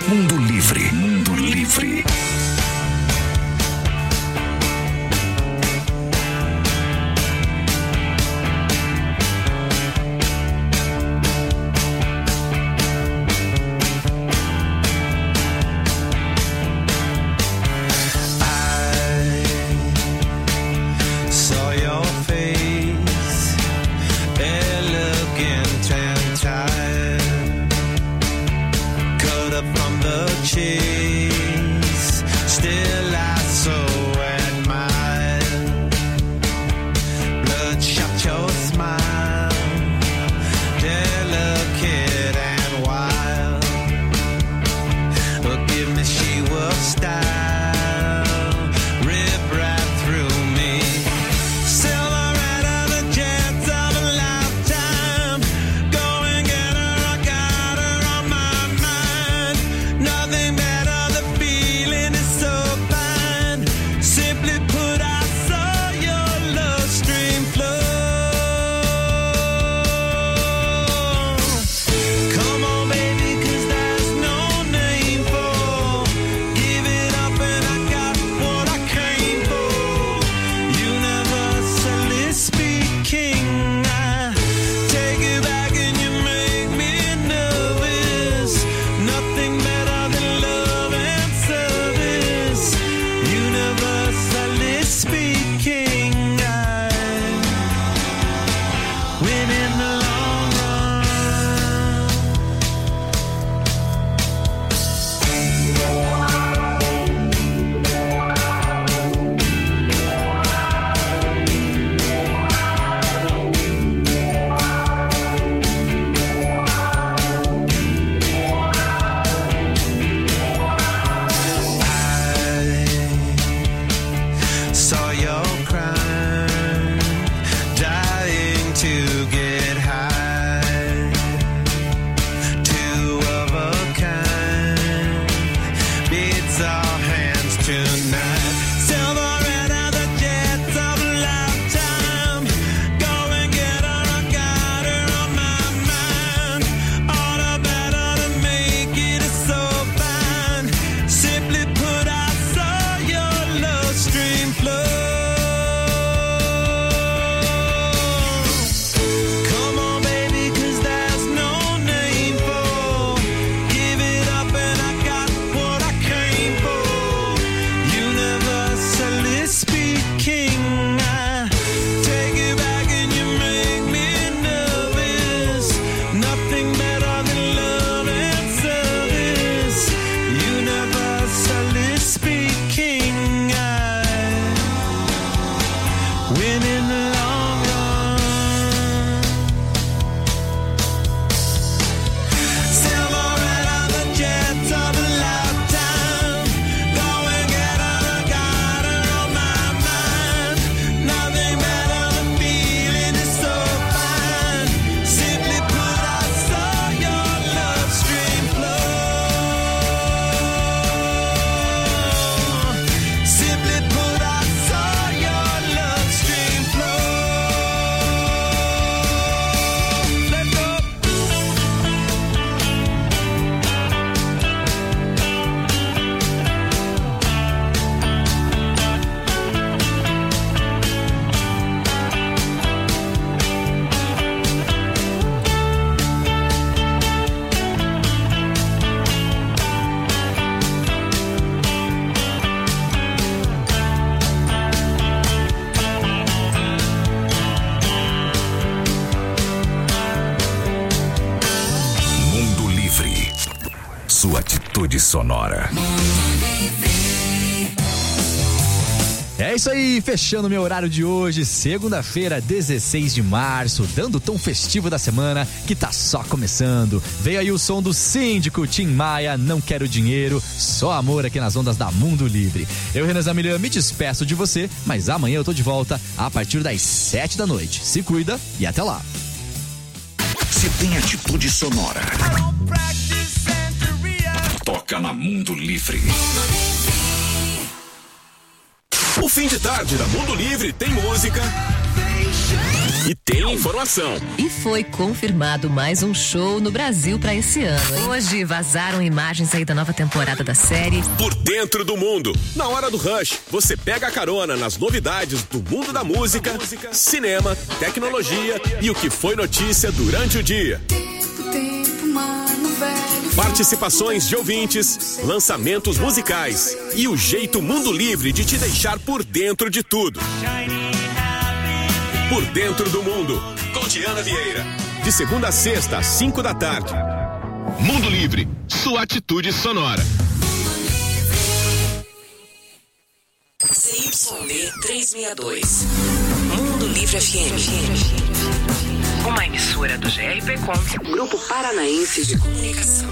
Mundo Livre. Mundo Livre. Sua atitude sonora. É isso aí, fechando meu horário de hoje, segunda-feira, 16 de março, dando o tom festivo da semana que tá só começando. Veio aí o som do Síndico, Tim Maia, Não Quero Dinheiro, só amor aqui nas ondas da Mundo Livre. Eu, Renan Zamilian, me despeço de você, mas amanhã eu tô de volta a partir das 7 da noite. Se cuida e até lá. Se tem atitude sonora, toca na Mundo Livre. O fim de tarde da Mundo Livre tem música, E tem informação. E foi confirmado mais um show no Brasil pra esse ano, hein? Hoje vazaram imagens aí da nova temporada da série Por Dentro do Mundo. Na hora do Rush, você pega a carona nas novidades do mundo da música, cinema, tecnologia e o que foi notícia durante o dia. Participações de ouvintes, lançamentos musicais e o jeito Mundo Livre de te deixar por dentro de tudo. Por Dentro do Mundo, com Diana Vieira. De segunda a sexta, às 5 da tarde. Mundo Livre, sua atitude sonora. CYB 362. Mundo Livre FM. Uma emissora do GRPcom, Grupo Paranaense de Comunicação.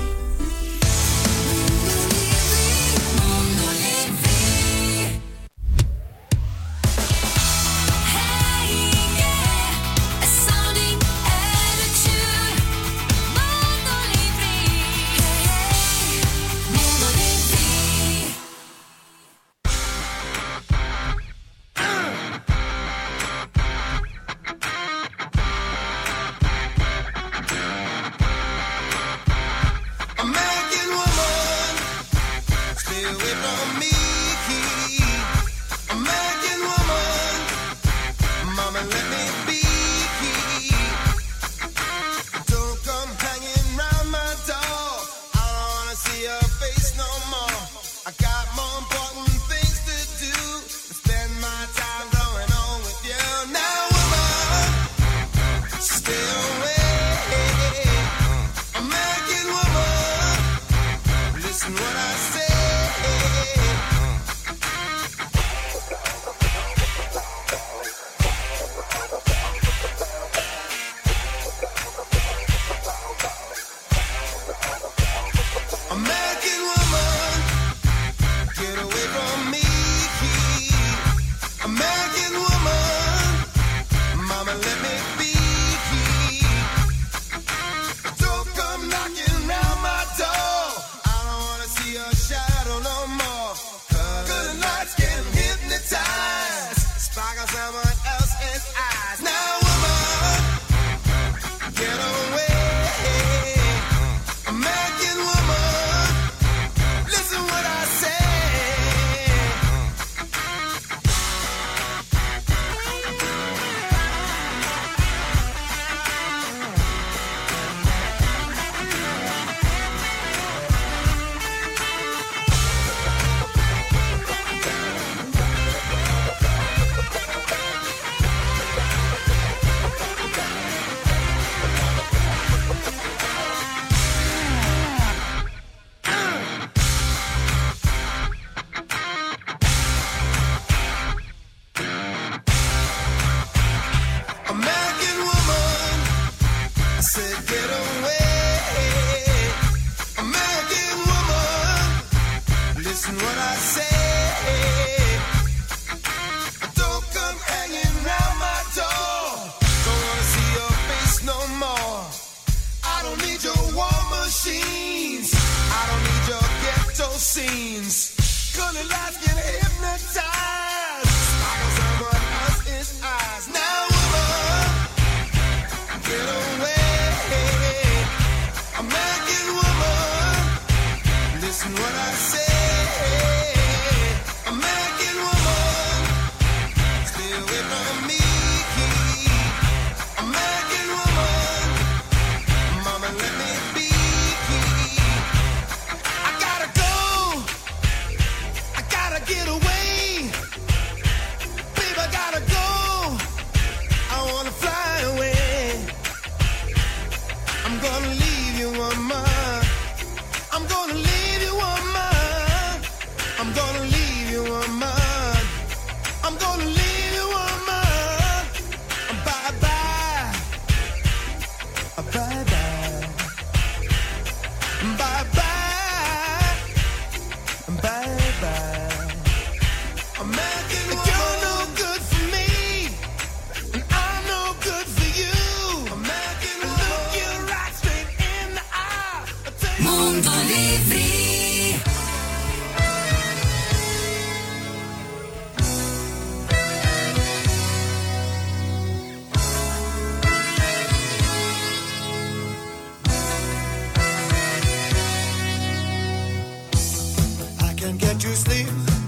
to sleep,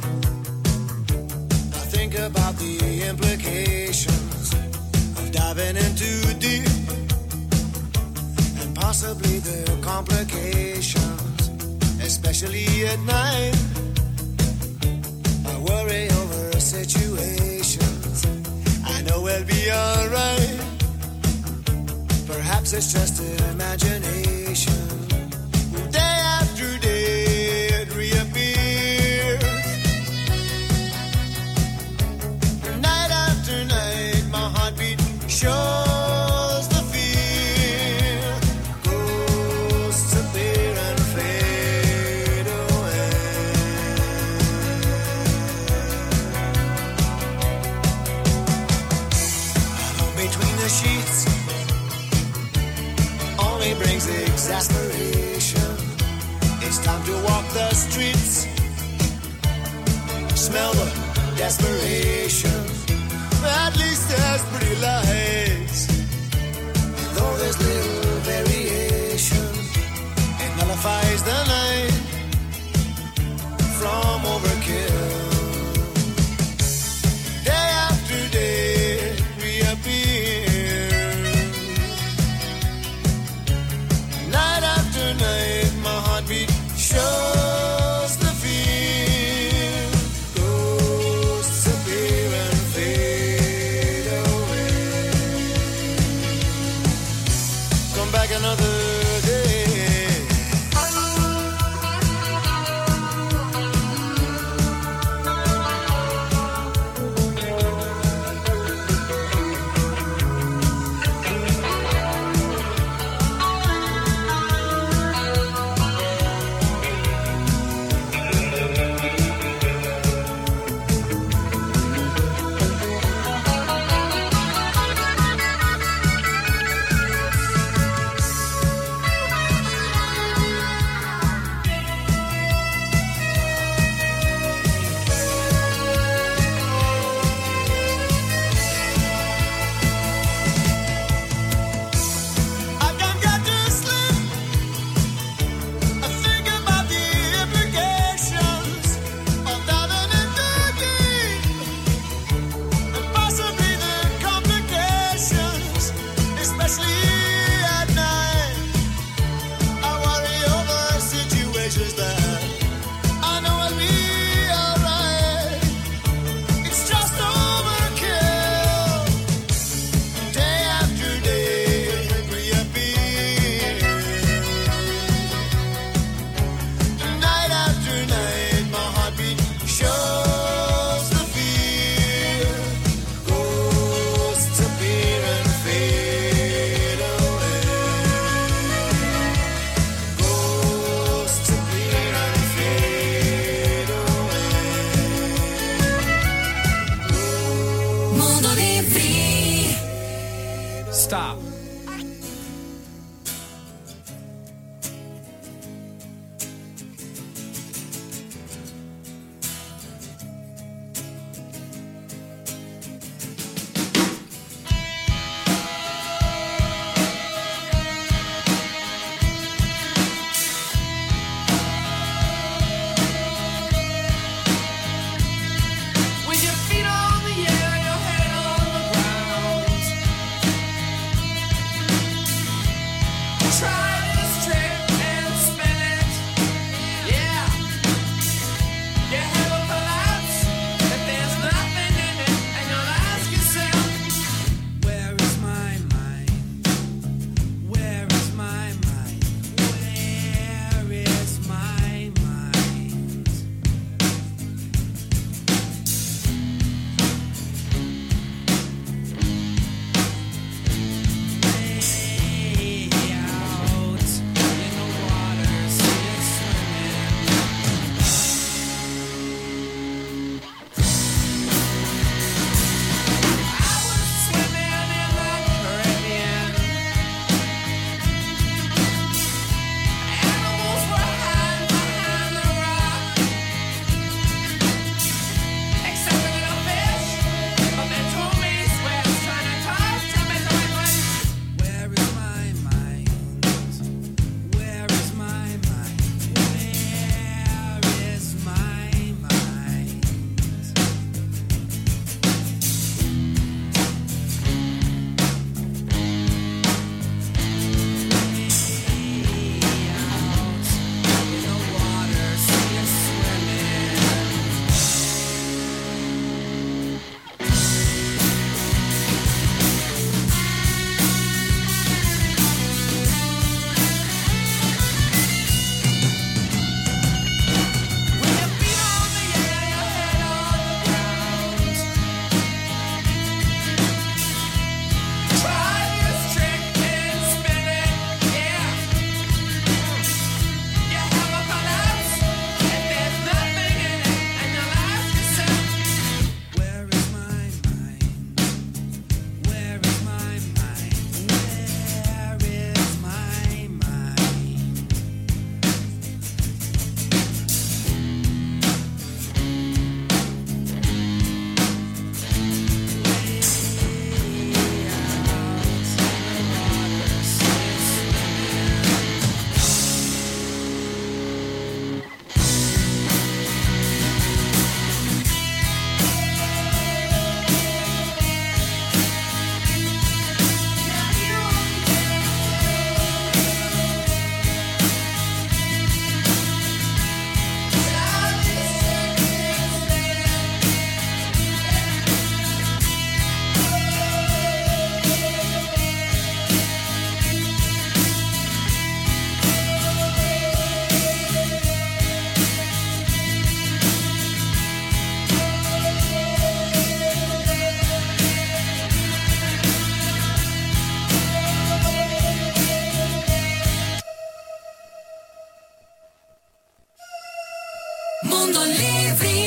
I think about the implications of diving in too deep, and possibly the complications, especially at night. I worry over situations, I know we'll be alright. Perhaps it's just imagination. Day after day it reappears. Night after night my heartbeat shows the fear. Ghosts appear and fade away. Alone between the sheets only brings exasperation. It's time to walk the streets, smell the desperation. At least there's pretty lights, and though there's little variation, it nullifies the night from overkill. Day after day it reappears. Night after night my heartbeat shows the fear. Ghosts appear and fade away. Come back another day. Appear Mundo Livre.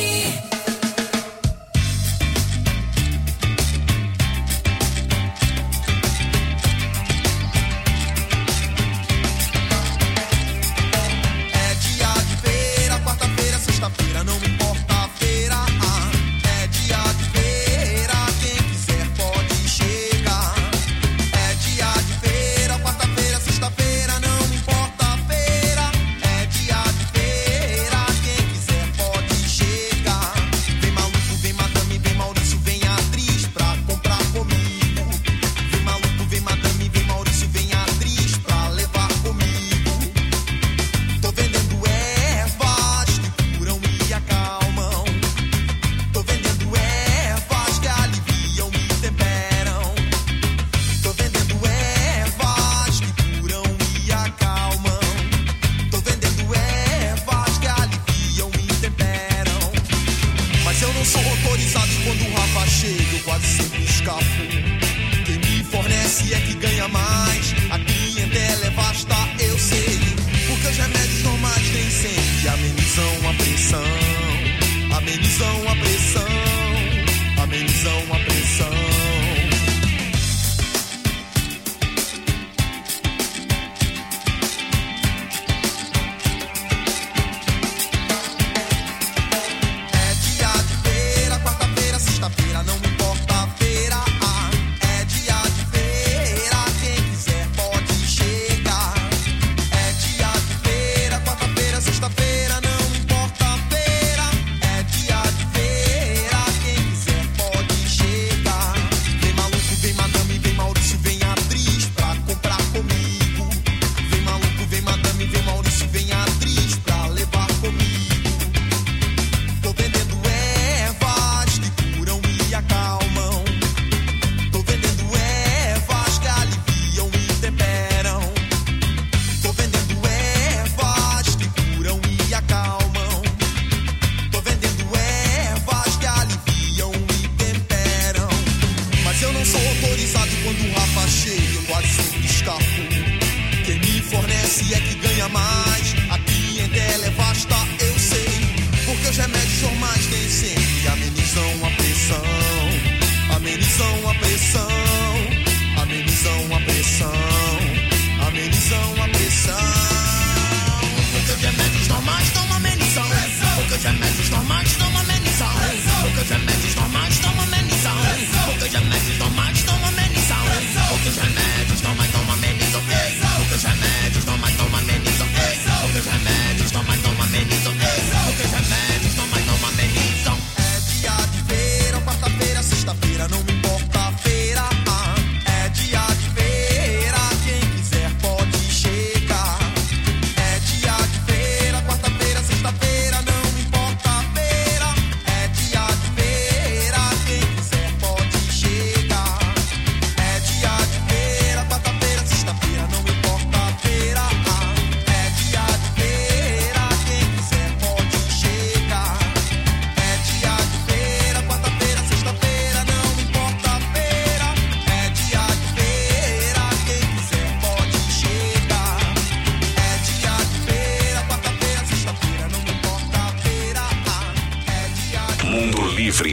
Livre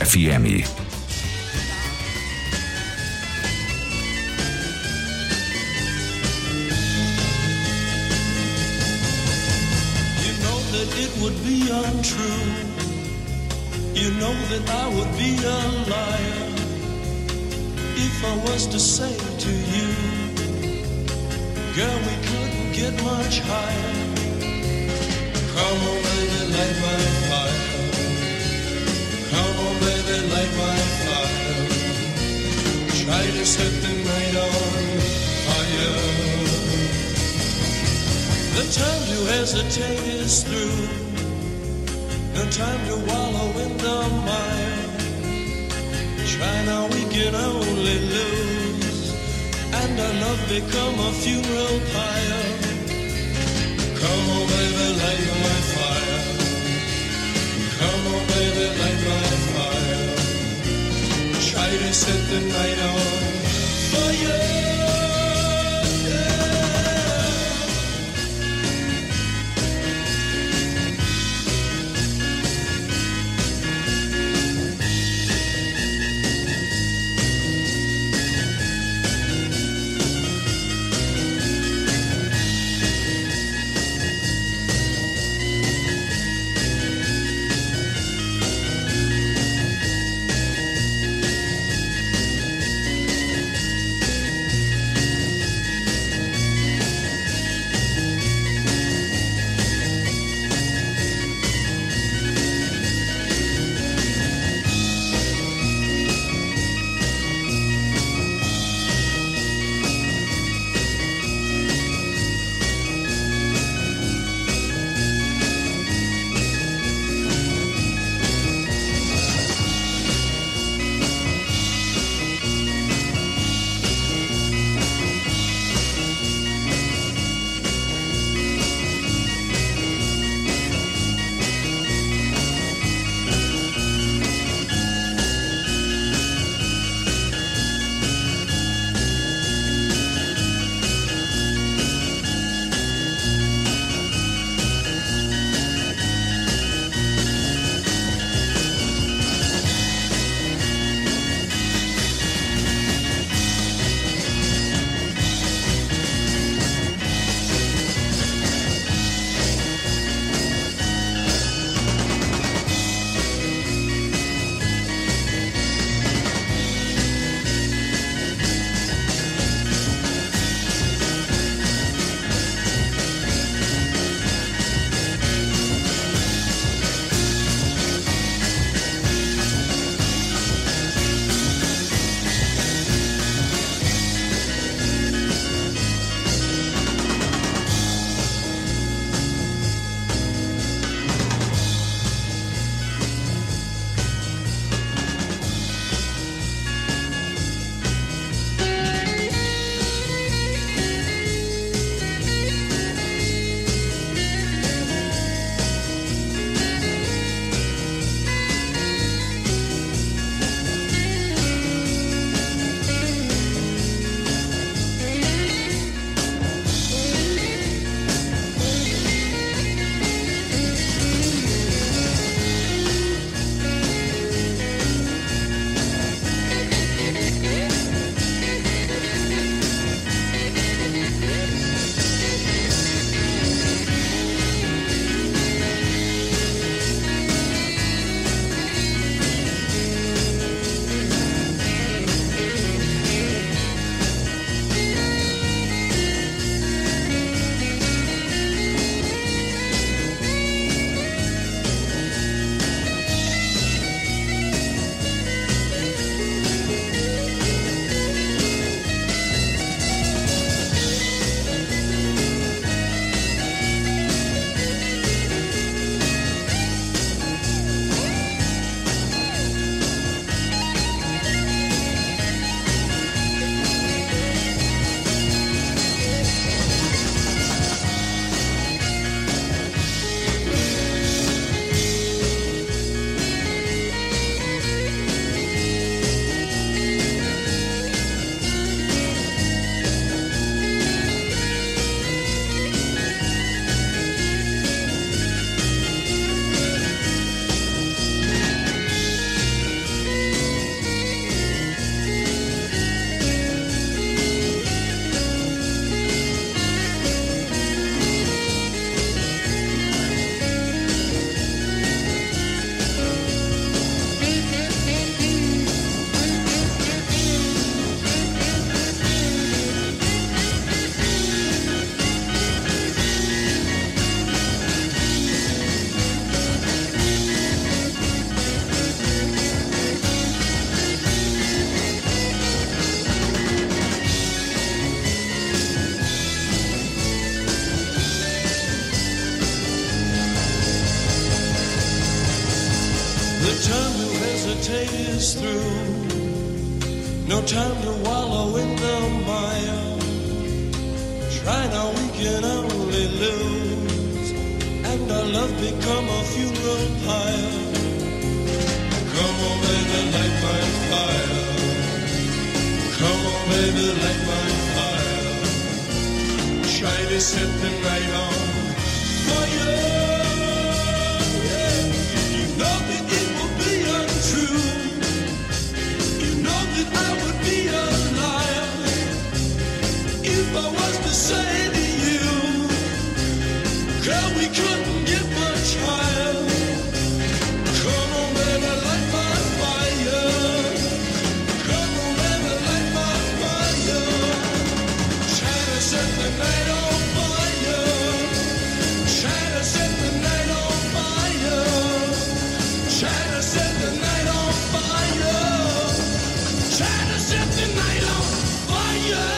FM. It would be untrue. You know that I would be a liar if I was to say to you, girl, we couldn't get much higher. Come on, baby, light my fire. Come on, baby, light my fire. Try to set the night on fire. The time to hesitate is through. No time to wallow in the mire. Try now, we can only lose, and our love become a funeral pyre. Come on, baby, light my fire. Come on, baby, light my fire. Try to set the night on fire. hesitate is through. No time to wallow in the mire. Try now, we can only lose, and our love become a funeral pyre. Come on, baby, light my fire. Come on, baby, light my fire. Try to set the night on fire. Yeah. You know that it will be untrue. You know that I would be a liar if I was to say to you, girl, we couldn't get much higher. Come on, baby, light my fire. Come on, baby, light my fire. Try to set the night on fire. Try to set the night on fire. Try to set the night on fire. Try to set the night on fire.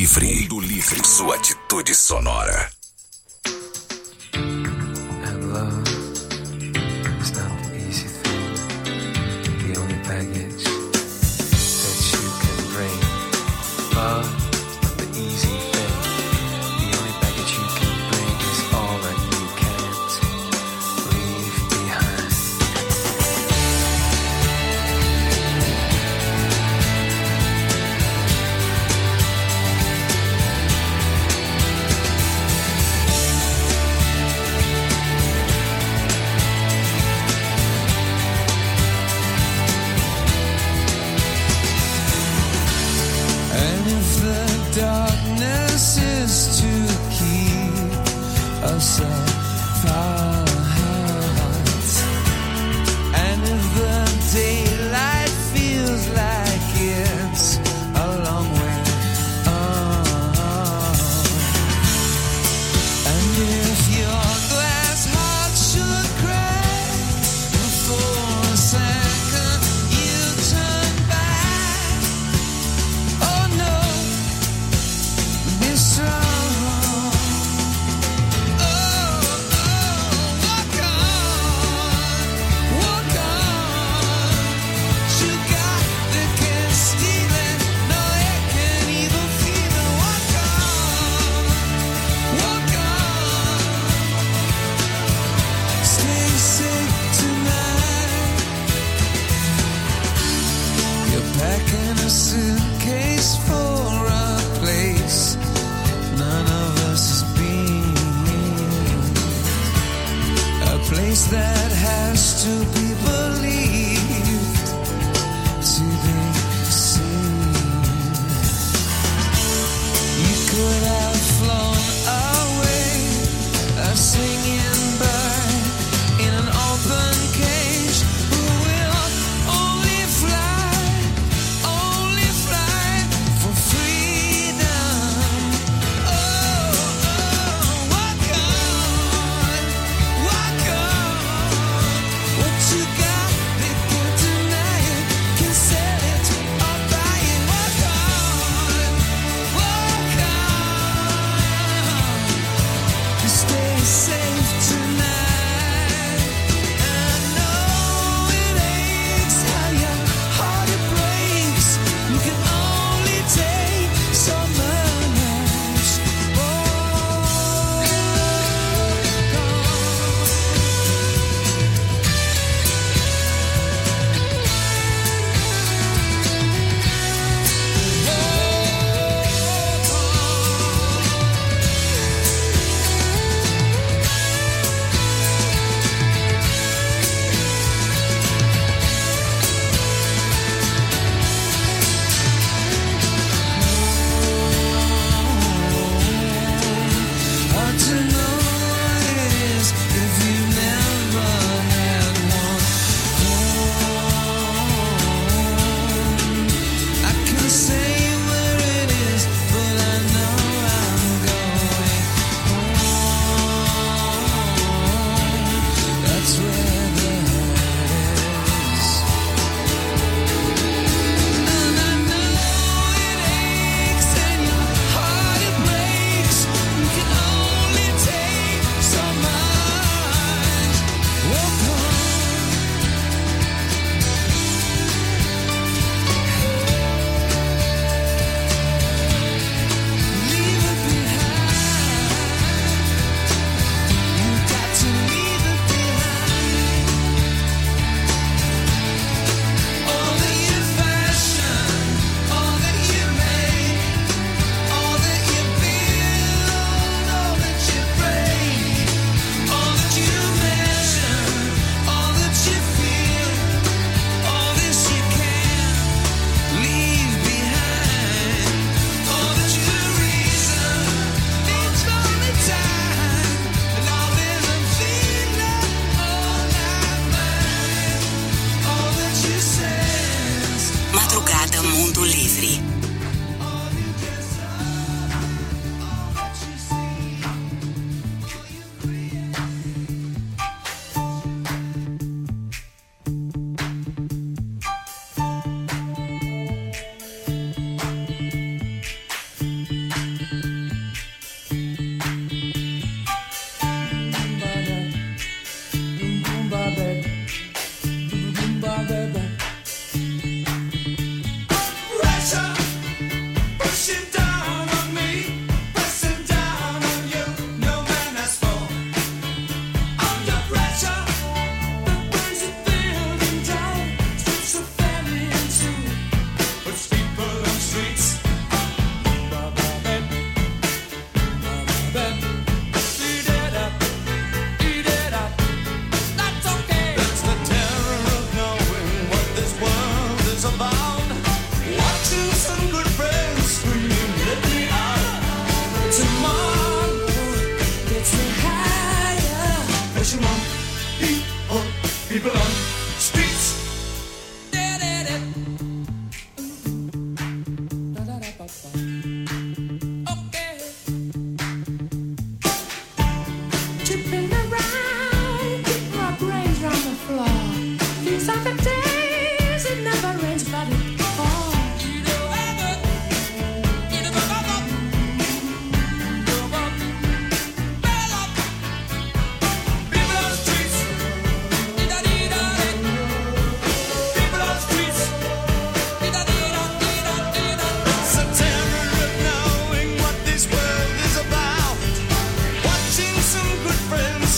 Livre. Mundo Livre. Sua atitude sonora. And love is not the easy thing. The only baggage that you can bring. Love is not the easy thing. The only baggage you can bring is all that you can't leave behind. And if the darkness is to keep us apart, and if the daylight feels like it's a long way on, and if your glass heart should crack for a second, you turn back. Oh no, be strong. Oh, walk on. You got the can't steal it, no it can't even feel it. Walk on. Stay safe tonight. You're packing a suitcase for a place none of us has been. A place that has to be believed to be seen. You could have flown away, a singing bird in an open cage who will only fly for freedom. Oh, walk on. What you got, they can't deny it, can sell it or buy it. Walk on. Stay safe.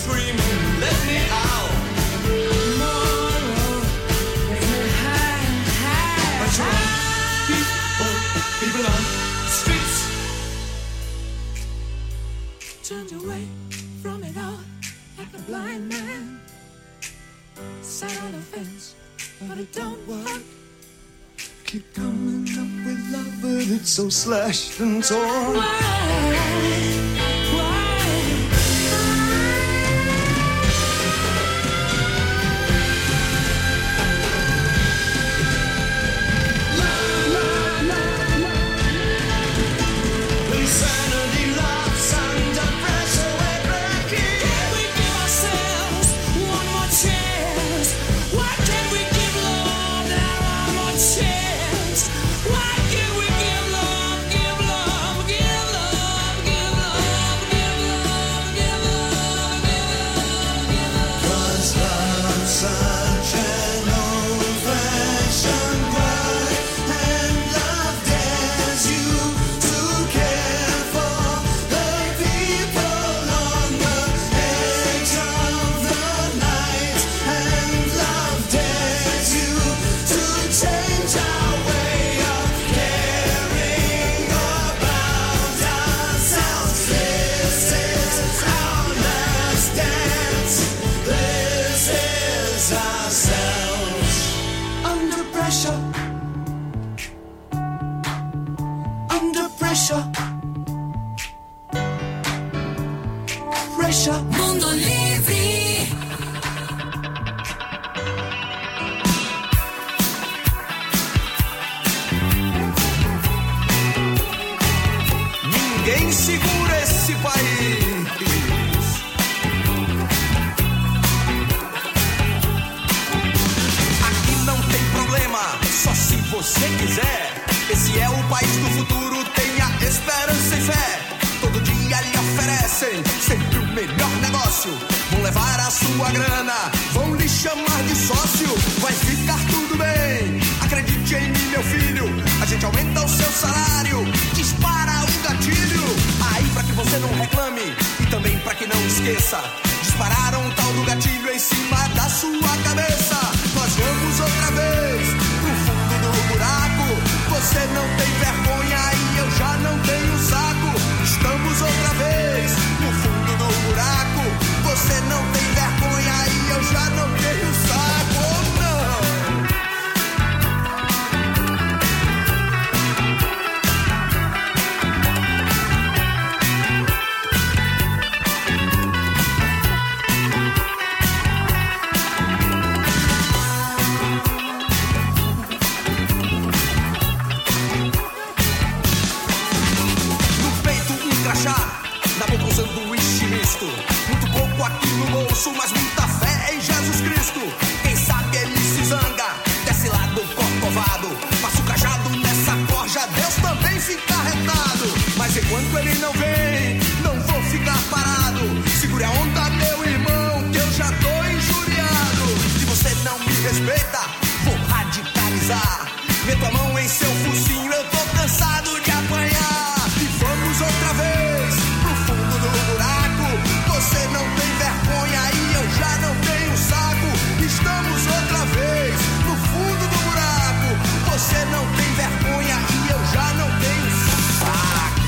screaming, let me out. Tomorrow, let me hide. That's right. People on the streets turned away from it all like a blind man. Sat on a fence, but it don't work. Keep coming up with love, but it's so slashed and torn. Why? Insanity loves under pressure, we're breaking. Can we give ourselves one more chance? Why can't we give love now one more chance? Why can't we give love, give love, give love, give love, give love, give love, give love? 'Cause love's such an old-fashioned word, and love dares you to care for the people on the edge of the night, and love dares you to change our way of caring about ourselves. This is our last dance. This is ourselves. Under pressure. Under pressure. Pressure. Mundo Livre. Ninguém segura esse país. Aqui não tem problema, só se você quiser. Esse é o país do futuro, tenha esperança e fé. Todo dia lhe oferecem sempre o melhor negócio. Vão levar a sua grana, vão lhe chamar de sócio. Vai ficar tudo bem, acredite em mim, meu filho. A gente aumenta o seu salário, dispara o gatilho. Aí pra que você não reclame e também pra que não esqueça, dispararam o tal do gatilho em cima da sua cabeça. Nós vamos outra vez pro fundo do buraco. Você não tem vergonha e eu já não tenho saco. Estamos outra vez no fundo do buraco. Você não tem vergonha e eu já não tenho saco. Oh, não! Na boca um sanduíche misto. Muito pouco aqui no bolso, mas muita fé em Jesus Cristo. Quem sabe ele se zanga, desce lá do corcovado, passa o cajado nessa corja, Deus também fica retado. Mas enquanto ele não vem, não vou ficar parado. Segure a onda, meu irmão, que eu já tô injuriado. Se você não me respeita, vou radicalizar. Meto a mão em seu focinho, eu tô cansado de apanhar. E vamos outra vez pro fundo do buraco. Você não tem vergonha e eu já não tenho saco. Estamos outra vez no fundo do buraco. Você não tem vergonha e eu já não tenho saco.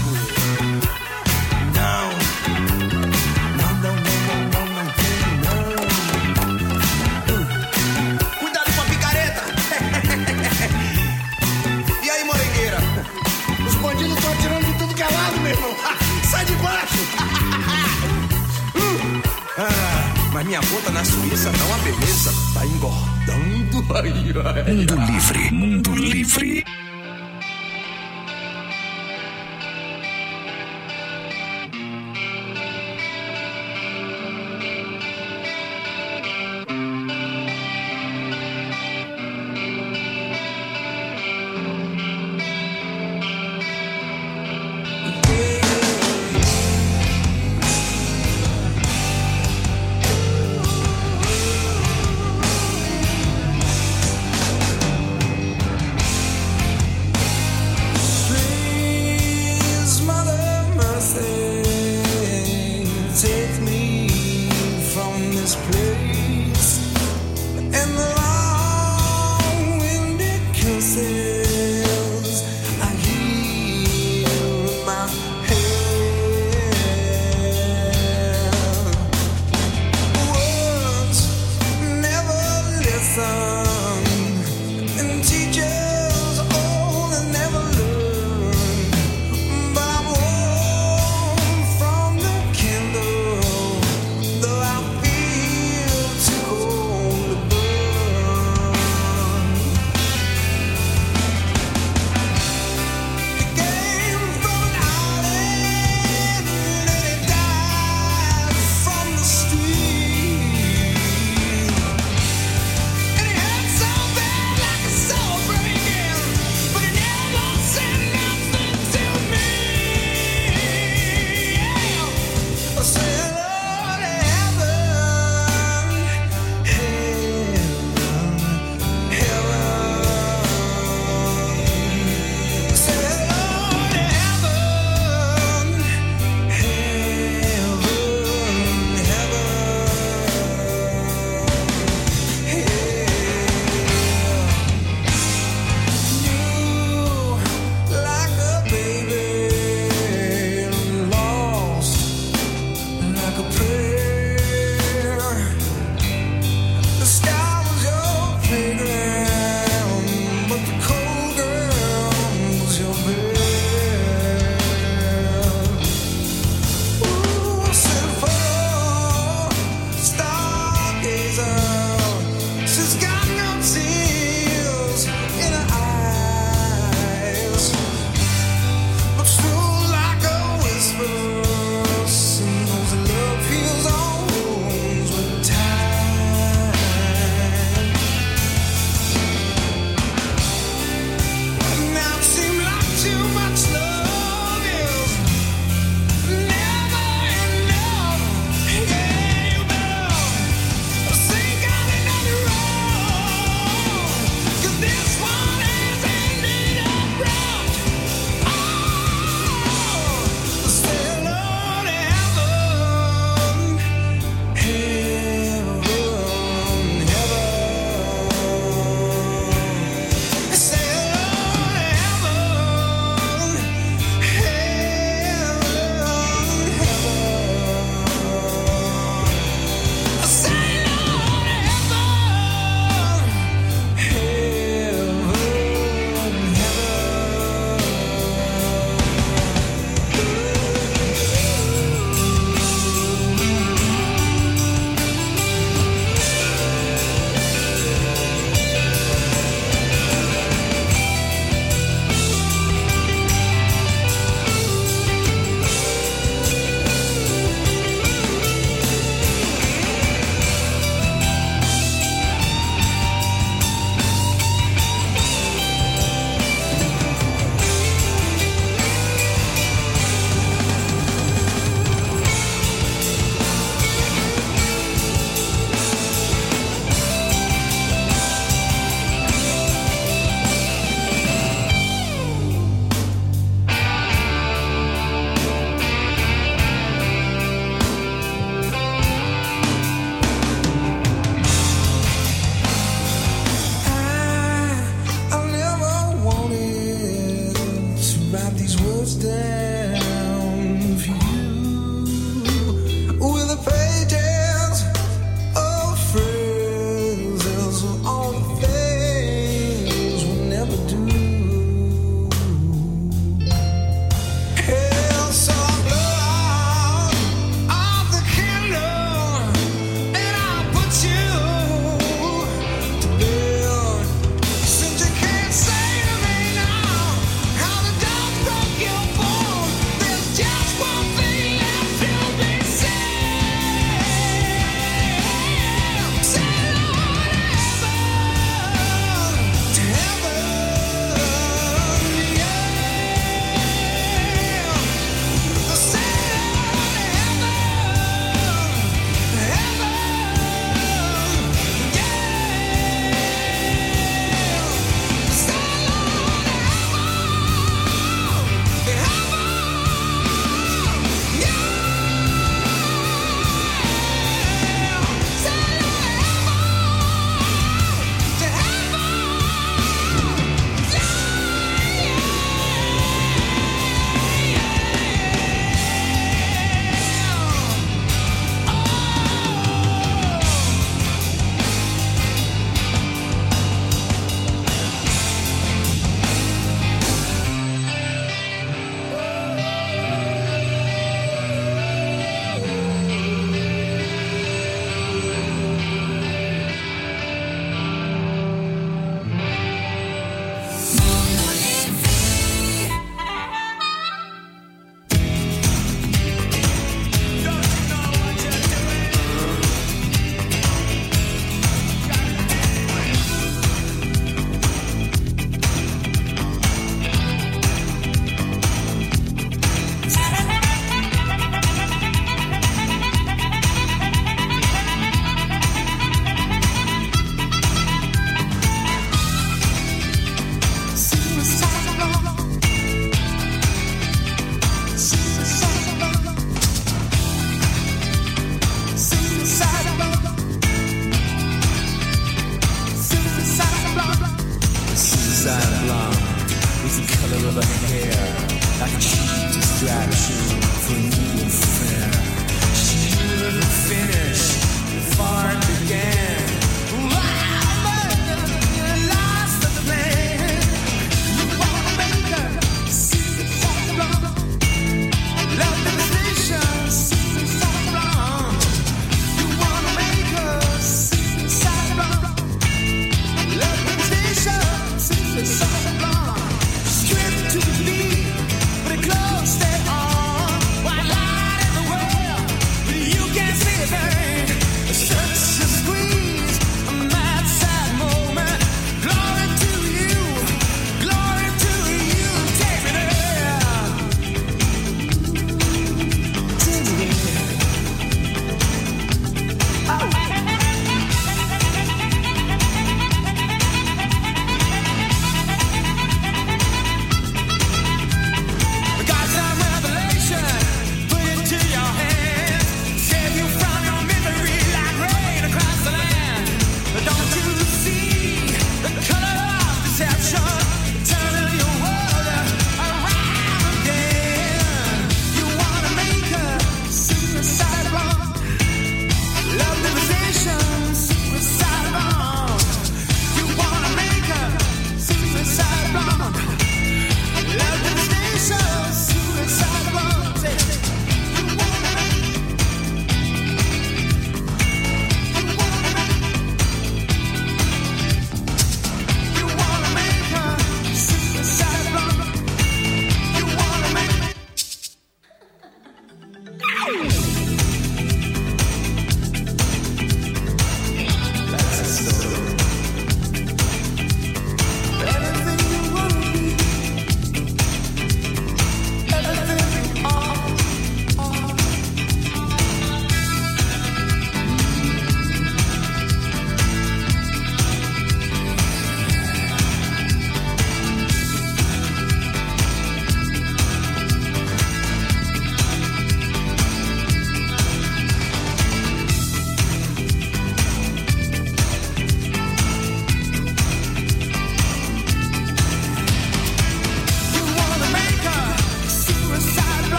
Não, não, não, não, não, não tenho não. Cuidado com a picareta. E aí, morengueira? Os bandidos estão atirando de tudo que é lado, meu irmão. Sai de baixo. Mas minha conta na Suíça tá uma beleza. Tá engordando. Mundo Livre, Mundo Livre. this place, and the long-winded kisses I hear in my head. Words never listen, and teachers old and never learn. But I'm warm from the candle, though I feel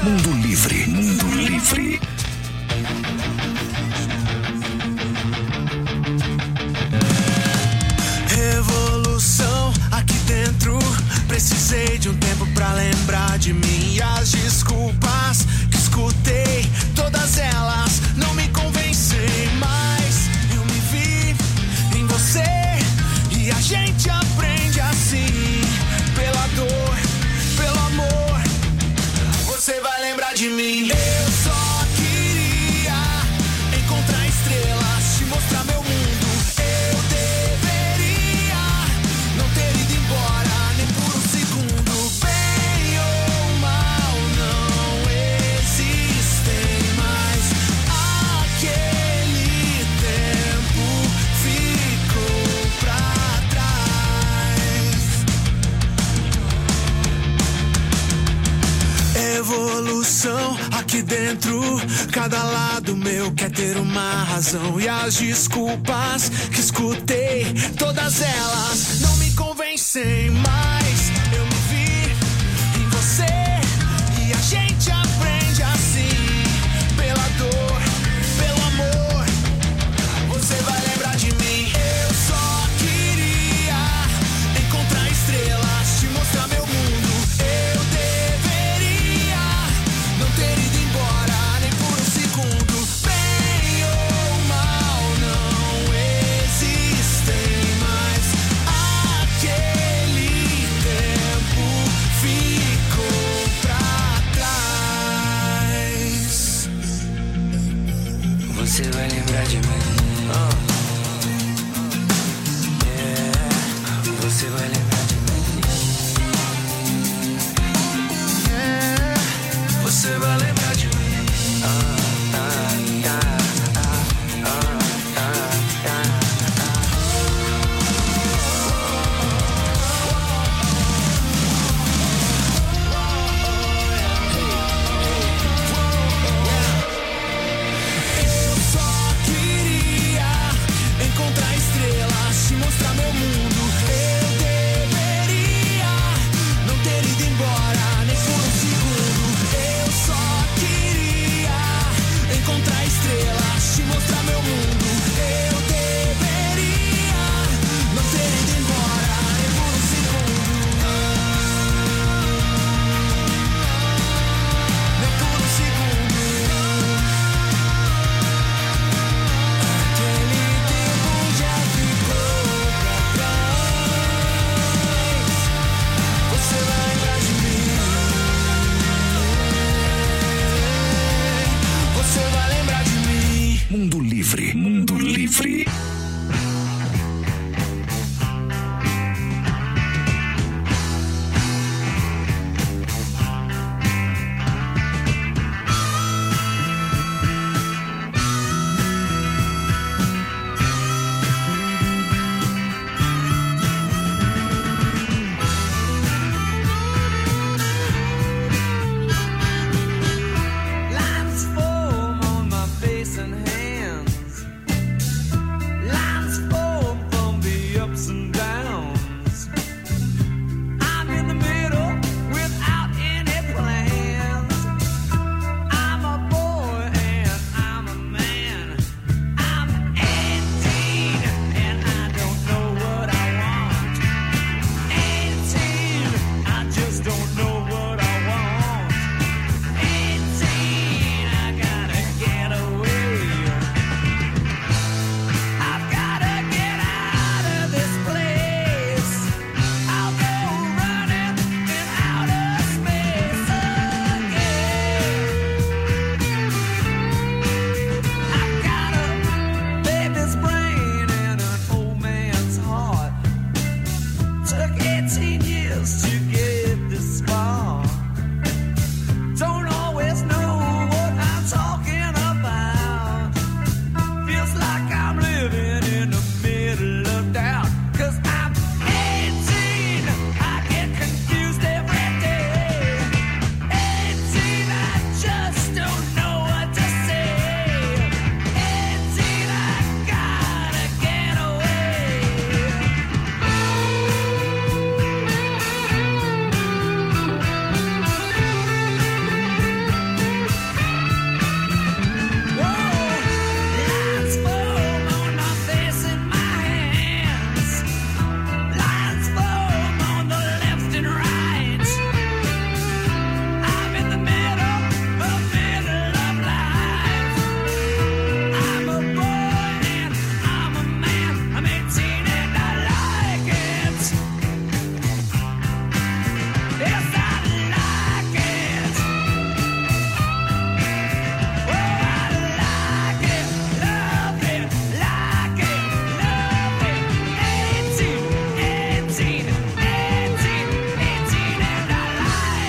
Mundo Livre. Mundo Livre. Revolução aqui dentro. Precisei de um tempo pra lembrar de mim. E as desculpas que escutei, todas elas não me convencem mais. Eu me vi em você e a gente aprende assim. Pela dor, pelo amor, você vai lembrar de mim. Eu só queria encontrar estrelas, te mostrar meu mundo. Eu deveria não ter ido embora nem por um segundo. Bem ou mal não existem mais. Aquele tempo ficou pra trás. Evolução aqui dentro, cada lado meu quer ter uma razão. E as desculpas que escutei, todas elas não me convencem mais. Eu me vi em você e a gente aprende assim. Pela dor, pelo amor, você vai lembrar de mim. Eu só queria encontrar estrelas, te mostrar meu mundo. Eu deveria não ter ido embora nem por um segundo. Bem ou mal não existem mais. Aquele tempo ficou pra trás. Você vai lembrar de mim.